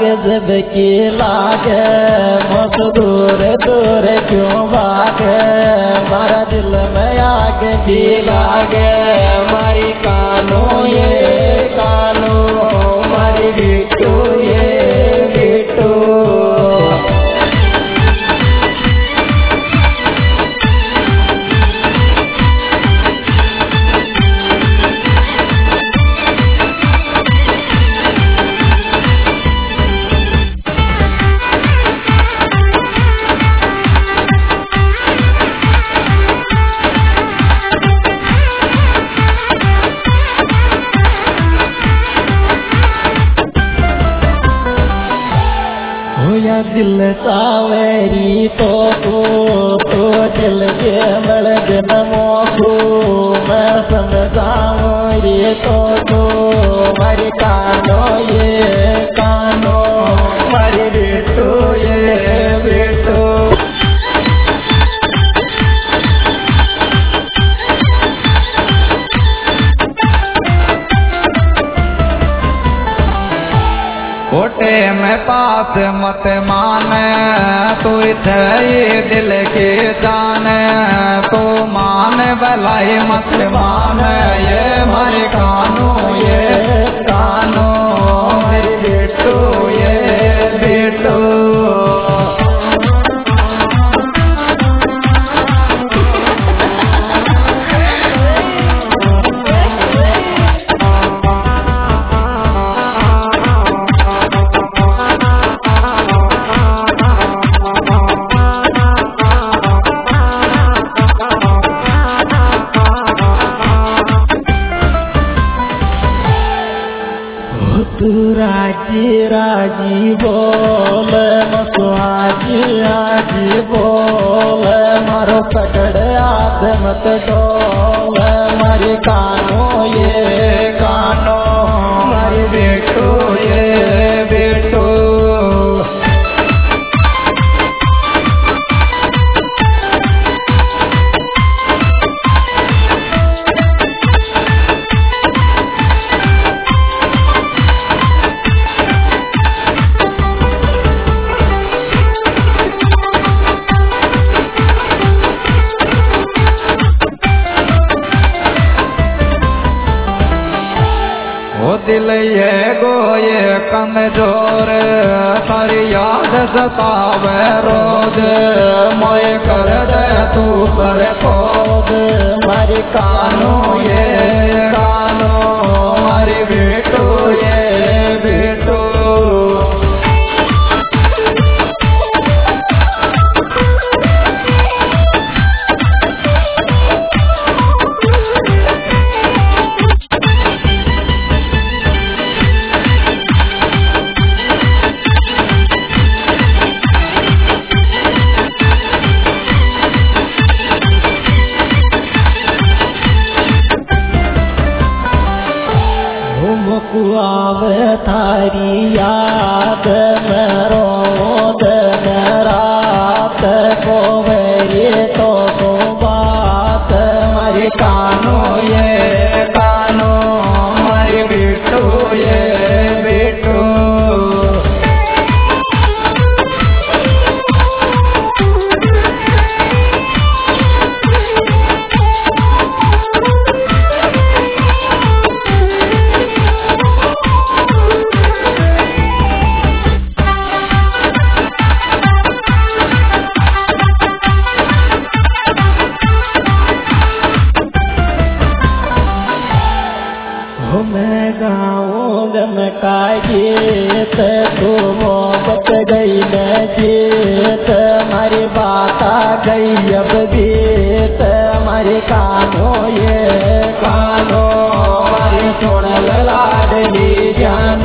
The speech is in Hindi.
सबकी लागे मत दूर दूर क्यों भागे मारा दिल में आग भी लागे मारी कानो ये कानो मारी बिट्टू ये बिट्टू या दिल सावेरी तो दिल के मल जन्मो को मैं समझाऊं ये तो मारी कानो ये कानो मारी बेटो ये बेटो छोटे में पास मत माने तू ये दिल के जाने तो मान भलाई मत माने ये मारे कानो ये कानो मेरे बेटो ये बेटो तू राजी राजी बोल मसवाजी आजी बोल मारो पकड़ हाथ मत डोल मारी कानो ये कानो मारी बेटो ये बेटो दिल ये गोये कमजोर सारी याद सतावे रोज मोए कर दे तू पर खोद मारी कानो ये कानो मारी बेटो ये बेटो आवे थारी याद मरो दिन रात को मेरी तो बात मारी कानो ये कानो मारी बेटो ये बेटो मैं गाँव गम का गीत तू मोहब्बत गई मैं जीत हमारी बात आ गई अब बीत हमारी कानो ये कानो हमारी छोड़ लाडली जान